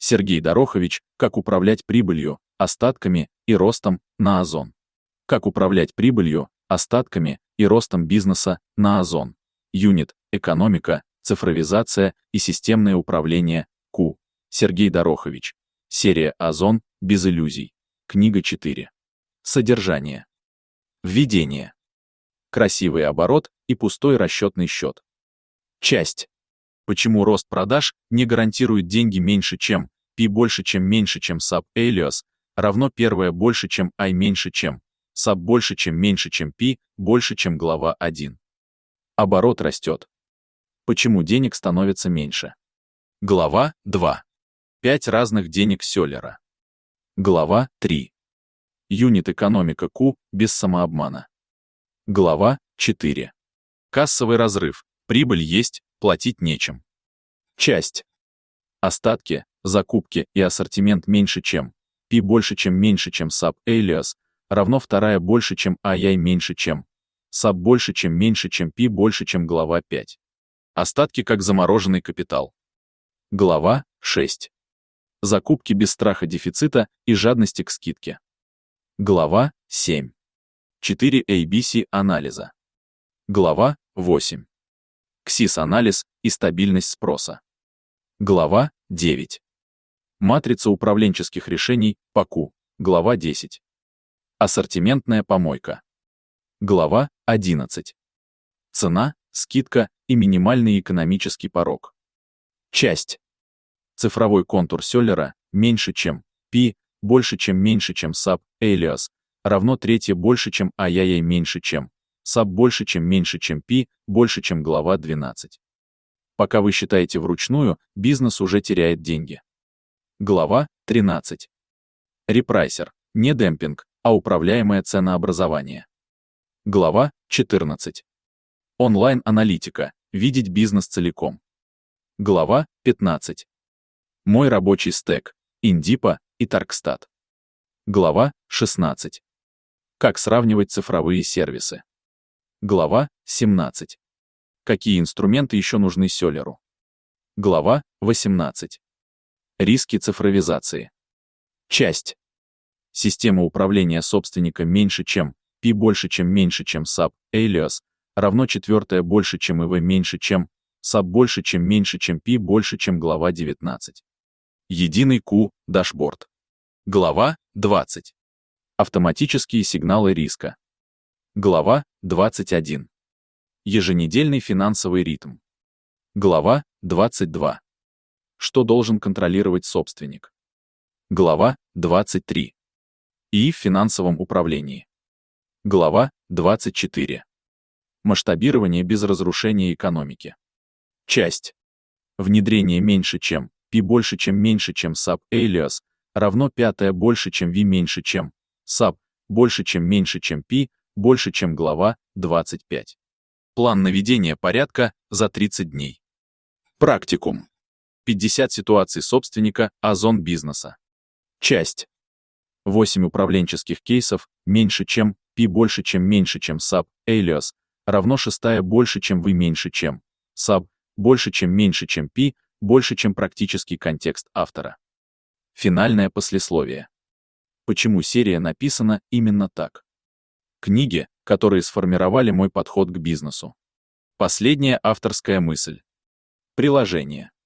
Сергей Дорохович «Как управлять прибылью, остатками и ростом» на Озон. Как управлять прибылью, остатками и ростом бизнеса на Озон. Юнит «Экономика, цифровизация и системное управление» Q. Сергей Дорохович. Серия «Озон. Без иллюзий». Книга 4. Содержание. Введение. Красивый оборот и пустой расчетный счет. Часть. Почему рост продаж не гарантирует деньги меньше, чем P больше, чем меньше, чем SAP Alias, равно первое больше, чем I меньше, чем SAP больше, чем меньше, чем P больше, чем глава 1. Оборот растет. Почему денег становится меньше? Глава 2. 5 разных денег Сёллера. Глава 3. Юнит экономика Q без самообмана. Глава 4. Кассовый разрыв. Прибыль есть, платить нечем. Часть. Остатки, закупки и ассортимент меньше, чем P больше, чем меньше, чем SAP Alias, равно вторая больше, чем AI меньше, чем SAP больше, чем меньше, чем P больше, чем глава 5. Остатки как замороженный капитал. Глава 6. Закупки без страха дефицита и жадности к скидке. Глава 7. 4 ABC анализа. Глава 8. КСИС-анализ и стабильность спроса. Глава 9. Матрица управленческих решений по Q. Глава 10. Ассортиментная помойка. Глава 11. Цена, скидка и минимальный экономический порог. Часть. Цифровой контур Сёллера меньше, чем P, больше, чем меньше, чем SAP Alias, равно третье больше, чем AI меньше, чем SAP больше, чем меньше, чем P, больше, чем глава 12. Пока вы считаете вручную, бизнес уже теряет деньги. Глава 13. Репрайсер. Не демпинг, а управляемое ценообразование. Глава 14. Онлайн-аналитика. Видеть бизнес целиком. Глава 15. Мой рабочий стек. Индипа и Таркстат. Глава 16. Как сравнивать цифровые сервисы. Глава 17. Какие инструменты еще нужны Сёллеру? Глава 18. Риски цифровизации. Часть. Система управления собственника меньше, чем P больше, чем меньше, чем SAP Alias, равно четвертое больше, чем EV меньше, чем SAP больше, чем меньше, чем P больше, чем глава 19. Единый Q дашборд. Глава 20. Автоматические сигналы риска. Глава 21. Еженедельный финансовый ритм. Глава 22. Что должен контролировать собственник? Глава 23. И в финансовом управлении. Глава 24. Масштабирование без разрушения экономики. Часть. Внедрение меньше, чем P больше, чем меньше, чем SAP Alias, равно пятое больше, чем V меньше, чем SAP больше, чем меньше, чем P, больше, чем глава 25. План наведения порядка за 30 дней. Практикум. 50 ситуаций собственника Озон бизнеса. Часть. 8 управленческих кейсов меньше, чем P больше, чем меньше, чем SAP Alias, равно шестая больше, чем V меньше, чем SAP больше, чем меньше, чем P, больше, чем практический контекст автора. Финальное послесловие. Почему серия написана именно так? Книги, которые сформировали мой подход к бизнесу. Последняя авторская мысль. Приложение.